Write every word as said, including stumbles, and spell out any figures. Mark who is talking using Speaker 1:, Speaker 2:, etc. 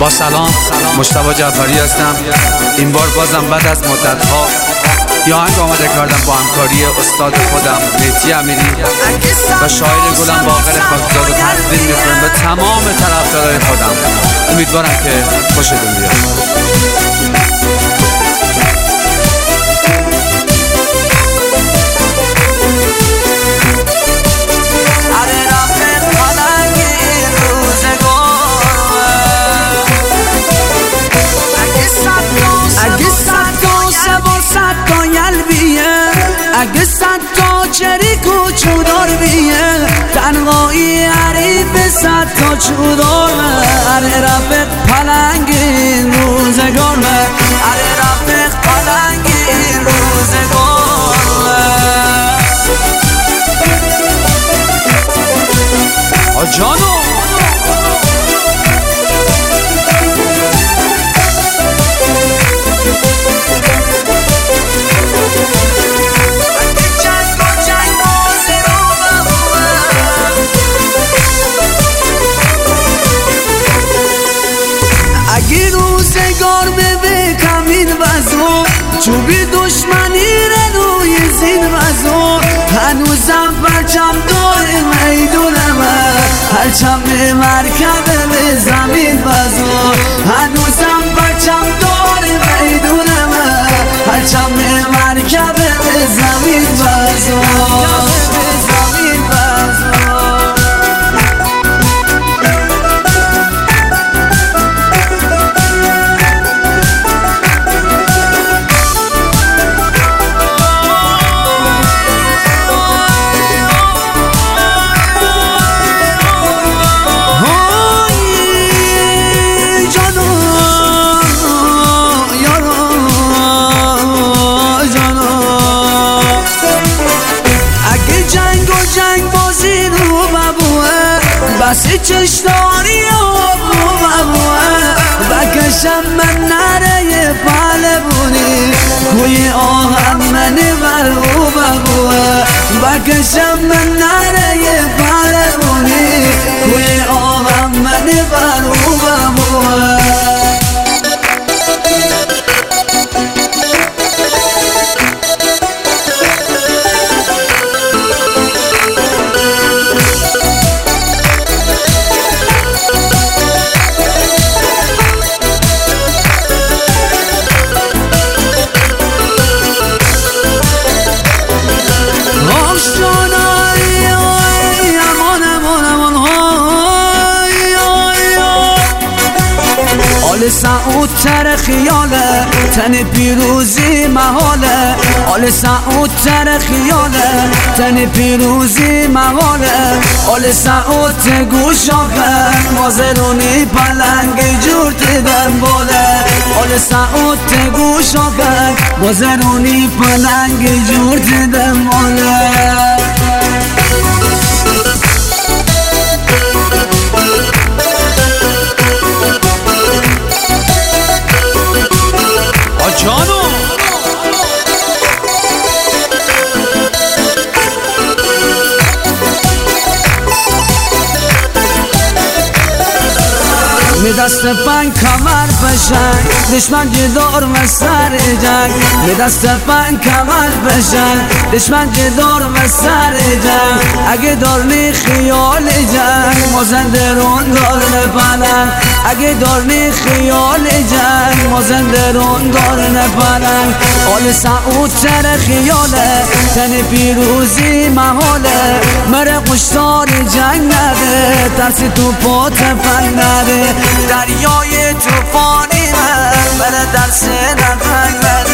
Speaker 1: با سلام، مجتبی جعفری هستم. این بار بازم بعد از مدت‌ها یه آهنگ آماده کردم با همکاری استاد خودم مهدی امیری و شاعر گلم باقر خاکزاد و تقدیم می‌کنم به تمام طرفدارای خودم. امیدوارم که خوشتون بیاد.
Speaker 2: اگه صد تا چریک و چودار بیه تنهایی عریب صد تا چودار اره رفق پلنگ این روزگار اره رفق پلنگ این روزگار
Speaker 1: آجانو
Speaker 2: چوبی دشمنی روی زین وزو هنوزم پرچم دور میدونم پرچم مرکب به زمین وزو هنوزم پرچم دور میدونم پرچم مرکب به زمین وزو بسی چشتاری و بابوه بکشم من نره پاله بونی کوی آهم من برو بابوه بکشم من نره پاله بونی کوی آهم من برو بابوه آل سعود تر خیاله تن پیروزی محاله آل سعود تر خیاله تن پیروزی محاله آل سعود تگوش آخر مازرونی پلنگ جور دیدن باله آل سعود تگوش آخر مازرونی پلنگ جور دیدن باله
Speaker 1: جانو می دست پنگ کمر بشنگ دشمن جدار و سر جنگ می دست پنگ کمر بشنگ دشمن جدار و سر جنگ اگه دارنی خیال جنگ ما زنده رون دار نپنن اگه دارنی خیال جنگ ما زنده رون دار نپنن آل سعود تر خیاله تن پیروزی محاله مره قشتار جنگ نده ترسی تو پا تفنگ نده دریای توفانی من بله درس نفنگ نده